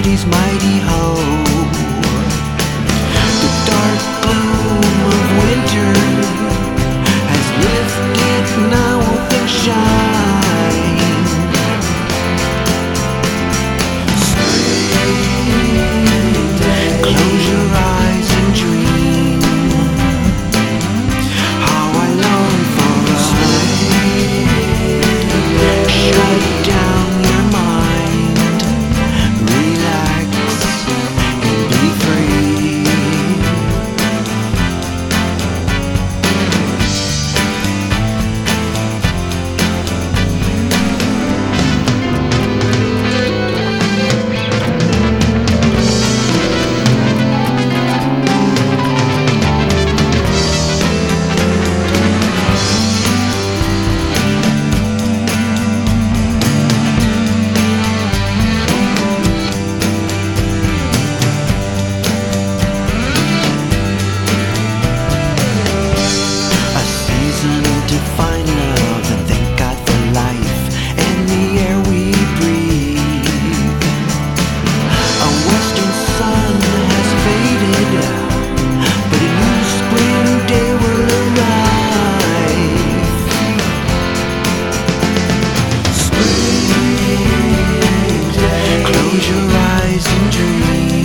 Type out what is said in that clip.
society's mighty hoe. The dark gloom of winter has lifted, now things shine. Spring, close your eyes and dream how I long for a spring. Shut down your mind, relax and be free. To find love and thank God for life and the air we breathe. A western sun has faded, but a new spring day will arrive. Spring, close your eyes and dream